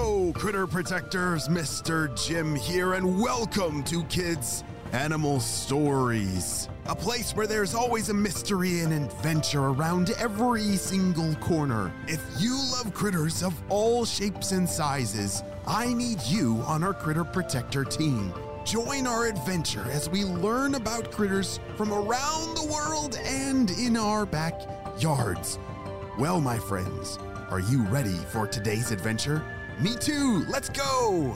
Hello, Critter Protectors, Mr. Jim here, and welcome to Kids Animal Stories, a place where there's always a mystery and adventure around every single corner. If you love critters of all shapes and sizes, I need you on our Critter Protector team. Join our adventure as we learn about critters from around the world and in our backyards. Well, my friends, are you ready for today's adventure? Me too, let's go!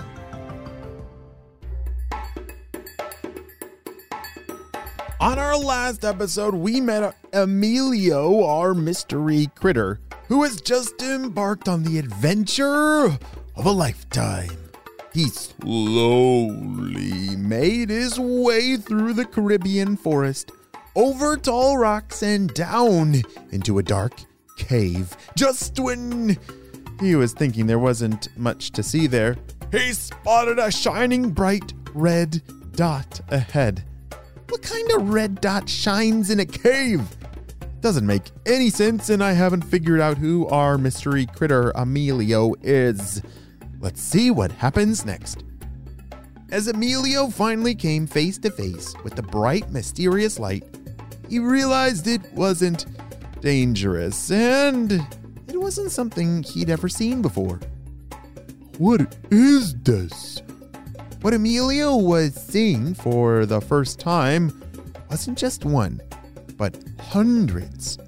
On our last episode, we met Emilio, our mystery critter, who has just embarked on the adventure of a lifetime. He slowly made his way through the Caribbean forest, over tall rocks and down into a dark cave. Just when he was thinking there wasn't much to see there, he spotted a shining bright red dot ahead. What kind of red dot shines in a cave? Doesn't make any sense, and I haven't figured out who our mystery critter Emilio is. Let's see what happens next. As Emilio finally came face to face with the bright, mysterious light, he realized it wasn't dangerous, and it wasn't something he'd ever seen before. What is this? What Emilio was seeing for the first time wasn't just one, but hundreds.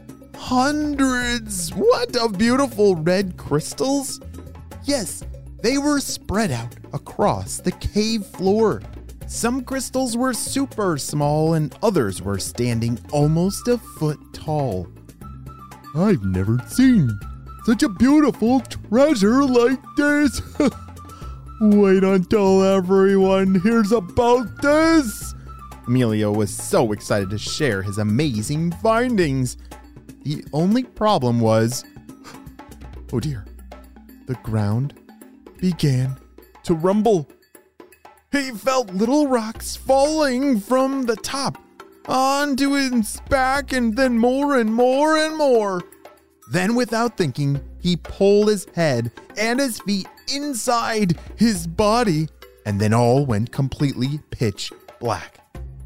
Hundreds! What, of beautiful red crystals? Yes, they were spread out across the cave floor. Some crystals were super small and others were standing almost a foot tall. I've never seen such a beautiful treasure like this. Wait until everyone hears about this. Emilio was so excited to share his amazing findings. The only problem was, oh dear, the ground began to rumble. He felt little rocks falling from the top onto his back, and then more and more and more. Then, without thinking, he pulled his head and his feet inside his body, and then all went completely pitch black.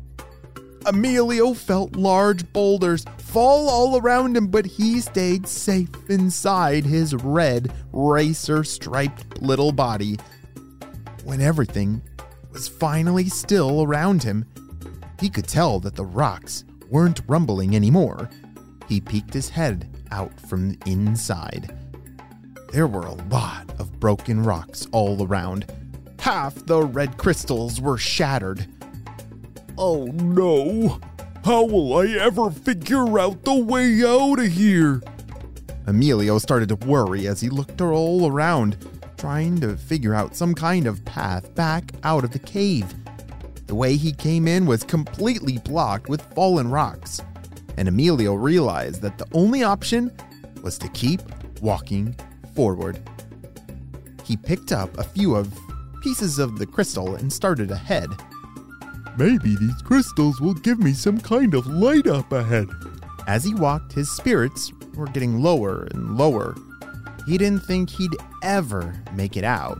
Emilio felt large boulders fall all around him, but he stayed safe inside his red, racer-striped little body. When everything was finally still around him, he could tell that the rocks weren't rumbling anymore. He peeked his head out from inside. There were a lot of broken rocks all around. Half the red crystals were shattered. Oh no! How will I ever figure out the way out of here? Emilio started to worry as he looked all around, trying to figure out some kind of path back out of the cave. The way he came in was completely blocked with fallen rocks, and Emilio realized that the only option was to keep walking forward. He picked up a few pieces of the crystal and started ahead. Maybe these crystals will give me some kind of light up ahead. As he walked, his spirits were getting lower and lower. He didn't think he'd ever make it out.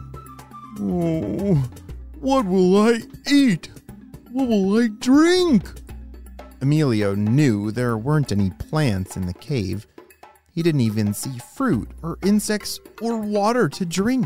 Oh, what will I eat? What will I drink? Emilio knew there weren't any plants in the cave. He didn't even see fruit or insects or water to drink.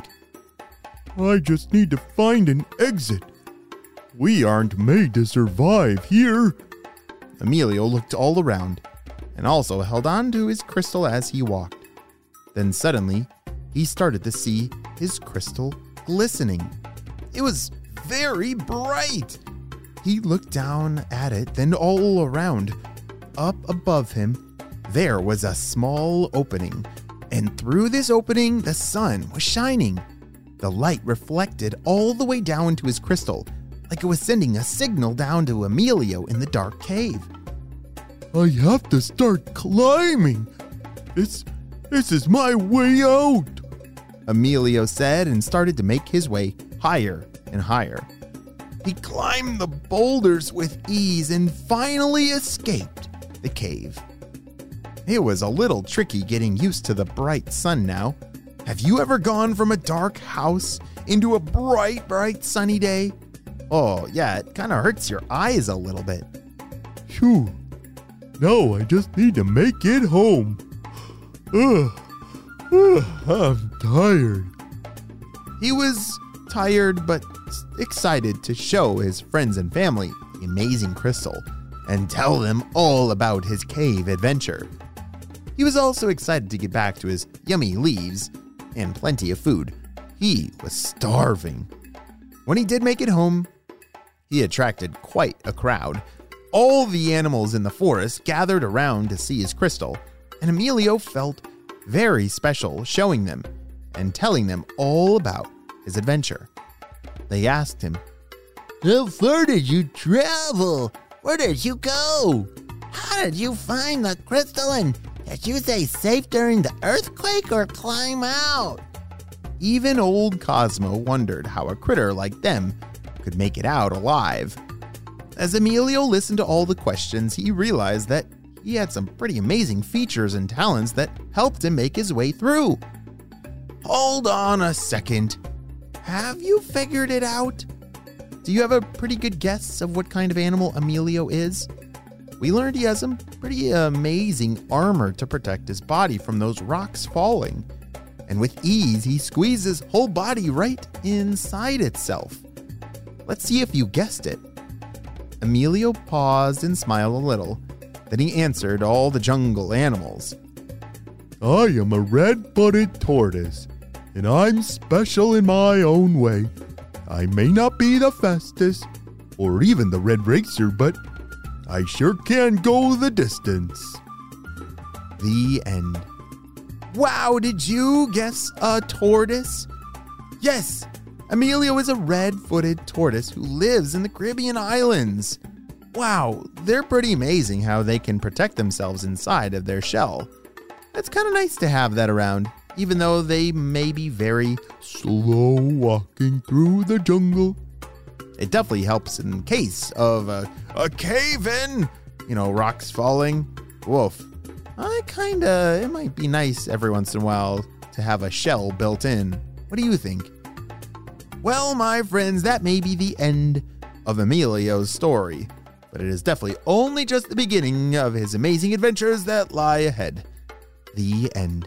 I just need to find an exit. We aren't made to survive here. Emilio looked all around and also held on to his crystal as he walked. Then suddenly, he started to see his crystal glistening. It was very bright. He looked down at it, then all around. Up above him, there was a small opening, and through this opening, the sun was shining. The light reflected all the way down to his crystal, like it was sending a signal down to Emilio in the dark cave. I have to start climbing. This is my way out, Emilio said, and started to make his way higher and higher. He climbed the boulders with ease and finally escaped the cave. It was a little tricky getting used to the bright sun now. Have you ever gone from a dark house into a bright, bright sunny day? Oh, yeah, it kind of hurts your eyes a little bit. Phew. Now I just need to make it home. I'm tired. He was tired but excited to show his friends and family the amazing crystal and tell them all about his cave adventure. He was also excited to get back to his yummy leaves and plenty of food. He was starving. When he did make it home, he attracted quite a crowd. All the animals in the forest gathered around to see his crystal, and Emilio felt very special showing them and telling them all about his adventure. They asked him, "How far did you travel? Where did you go? How did you find the crystal, and did you stay safe during the earthquake or climb out?" Even old Cosmo wondered how a critter like them could make it out alive. As Emilio listened to all the questions, he realized that he had some pretty amazing features and talents that helped him make his way through. Hold on a second. Have you figured it out? Do you have a pretty good guess of what kind of animal Emilio is? We learned he has some pretty amazing armor to protect his body from those rocks falling. And with ease, he squeezes his whole body right inside itself. Let's see if you guessed it. Emilio paused and smiled a little. Then he answered all the jungle animals. I am a red-footed tortoise, and I'm special in my own way. I may not be the fastest, or even the red racer, but I sure can go the distance. The end. Wow, did you guess a tortoise? Yes, Emilio is a red-footed tortoise who lives in the Caribbean islands. Wow, they're pretty amazing how they can protect themselves inside of their shell. It's kind of nice to have that around, even though they may be very slow walking through the jungle. It definitely helps in case of a cave-in, rocks falling. Woof. It might be nice every once in a while to have a shell built in. What do you think? Well, my friends, that may be the end of Emilio's story, but it is definitely only just the beginning of his amazing adventures that lie ahead. The end.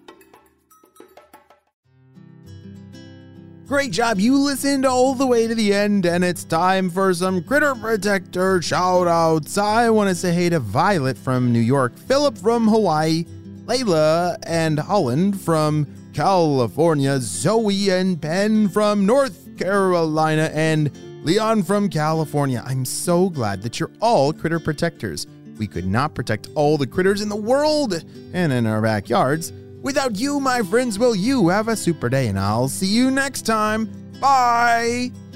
Great job, you listened all the way to the end, and it's time for some Critter Protector shout-outs. I want to say hey to Violet from New York, Philip from Hawaii, Layla and Holland from California, Zoe and Ben from North Carolina, and Leon from California. I'm so glad that you're all Critter Protectors. We could not protect all the critters in the world and in our backyards without you, my friends. Will you have a super day, and I'll see you next time. Bye!